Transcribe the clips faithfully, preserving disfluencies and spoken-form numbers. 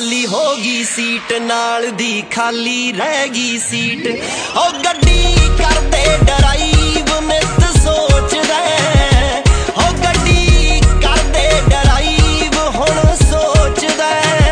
खाली होगी सीट नाल दी खाली रहेगी सीट। ओ गड्डी कर दे ड्राइव नित सोचदा ओ गड्डी कर दे ड्राइव हुण सोचदा।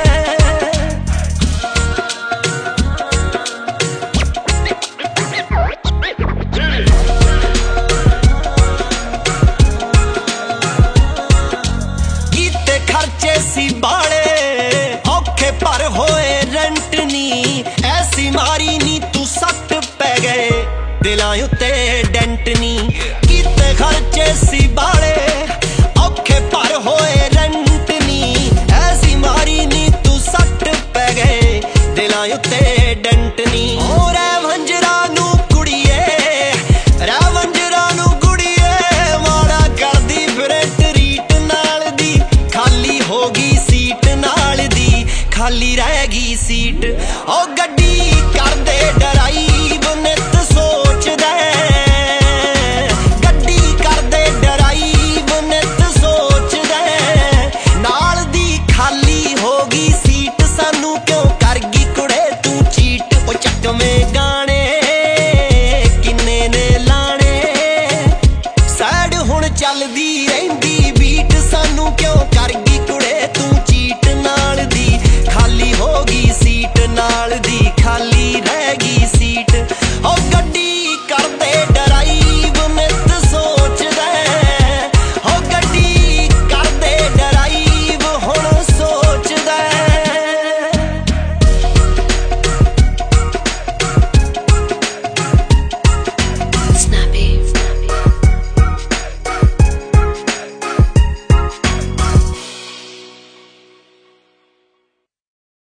कीते खर्चे सी बाले औखे पर होए रेंट नी ऐसी मारी नी तू सट पै गए दिलां उत्ते डेंट नी। कीते खर्चे सी बाले औखे पर होए रेंट नी ऐसी मारी नी तू सट पै गए दिलां उत्ते डेंट नी। ओ रैवंजरा नू कुड़िए रैवंजरा नू कुड़िए माड़ा करदी फिरे ट्रीट नाल दी खाली होगी सीट नाल दी खाली रहेगी सीट। ओ गड्डी कर दे ड्राइव नित सोचदा गड्डी कर दे ड्राइव नित सोचदा नाल दी खाली होगी सीट। सानू क्यों करगी कुड़े तू चीट ओ चकवें गाने किन्ने ने लाने सैड हुण चलदी रही